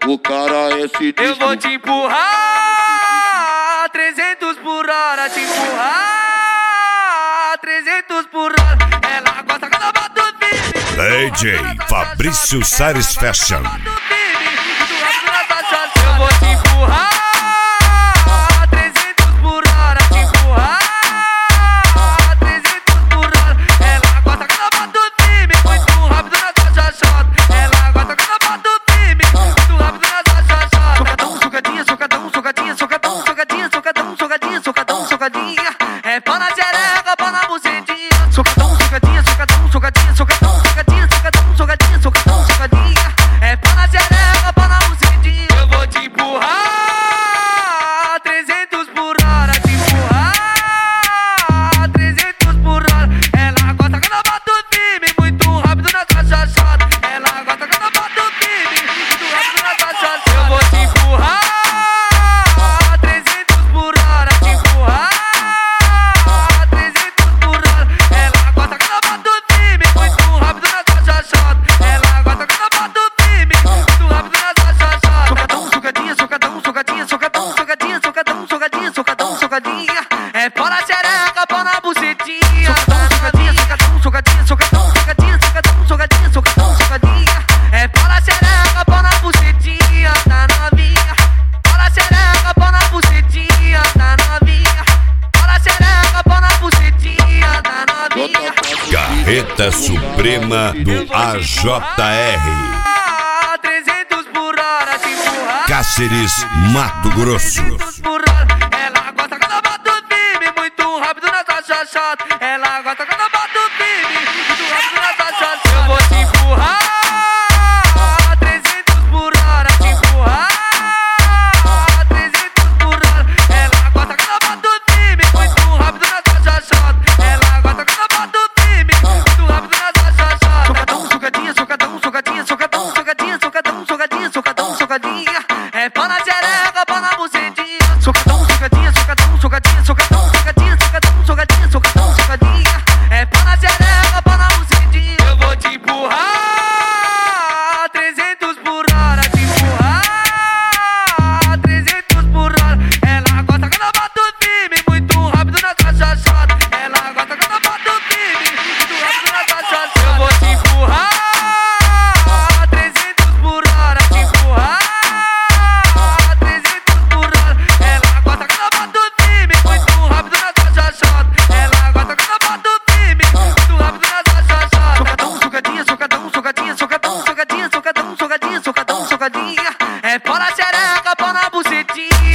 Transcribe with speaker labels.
Speaker 1: O cara é sinistro.
Speaker 2: Eu vou te empurrar 300 por hora, te empurrar 300 por hora. Ela gosta quando eu boto o time.
Speaker 3: DJ Fabrício Sares Fashion.
Speaker 2: Eu vou te empurrar 300 por hora, te empurrar 300 por hora. Ela gosta quando eu boto o time muito rápido na sua xoxota. Ela gosta quando eu boto o time muito rápido na sua xoxota. Socadão, socadinha, socadão, socadinha, socadão, socadinha, socadão, socadinha, socadão, socadinha. É pau na xereca, pau na bucetinha. Socadão, socadinha, socadão, socadinha, socadão, socadinha, socadão, socadinha, socadão, socadinha. É pau na xereca, pau na bucetinha. Eu vou te empurrar 300 por hora, te empurrar 300 por hora. Ela gosta quando eu boto o time muito rápido na sua xoxota. Ela gosta quando eu boto o time muito rápido na sua xoxota. Eu vou te empurrar 300 por hora, te empurrar 300 por hora. Ela gosta quando eu boto o time muito rápido na sua xoxota. Ela gosta quando eu boto o time muito rápido na sua xoxota. Socadão, socadinha, socadão, socadinha, socadão, socadinha, socadão, socadinha, socadão, socadinha. É pau na xereca, pau na bucetinha. Socadão, socadinha, socadão, socadinha, socadão, socadinha, socadão, socadinha, socadão, socadinha. É pau na xereca, pau na bucetinha, tá novinha. Pau na xereca, pau na bucetinha, tá novinha. Pau na xereca, pau na bucetinha, tá novinha.
Speaker 3: Carreta Suprema do AJR.
Speaker 2: 300 por hora, te empurrar.
Speaker 3: Cáceres, Mato Grosso.
Speaker 2: 300 por hora. Ela gosta quando eu boto o time muito rápido na sua xoxota. Ela gosta quando eu boto o time muito rápido na sua xoxota. Eu vou te empurrar 300 por hora, te empurrar 300 por hora. Ela gosta quando eu boto o time muito rápido na sua xoxota. Ela gosta quando eu boto o time muito rápido na sua xoxota. Socadão, socadinha, socadão, socadinha, socadão, socadinha, socadão, socadinha, socadão, socadinha. É pau na xereca, pau na bucetinha. Socadão, socadinha, socadão, socadinha, socadão, socadinha, socadão, socadinha, socadão, socadinha. É pau na xereca, pau na bucetinha. Eu vou te empurrar 300 por hora, te empurrar 300 por hora. Ela gosta quando eu boto o time muito rápido na sua xoxota. Ela gosta quando eu boto o time muito rápido na sua xoxota. Eu vou te empurrar 300 por hora, te empurrar 300 por hora. Ela gosta quando eu boto o time muito rápido na sua xoxota. Ela gosta quando eu boto o time muito rápido na sua xoxota. Socadão, socadinha, socadão, socadinha, socadão, socadinha, socadão, socadinha, socadão, socadinha. É pau na xereca, pau na bucetinha.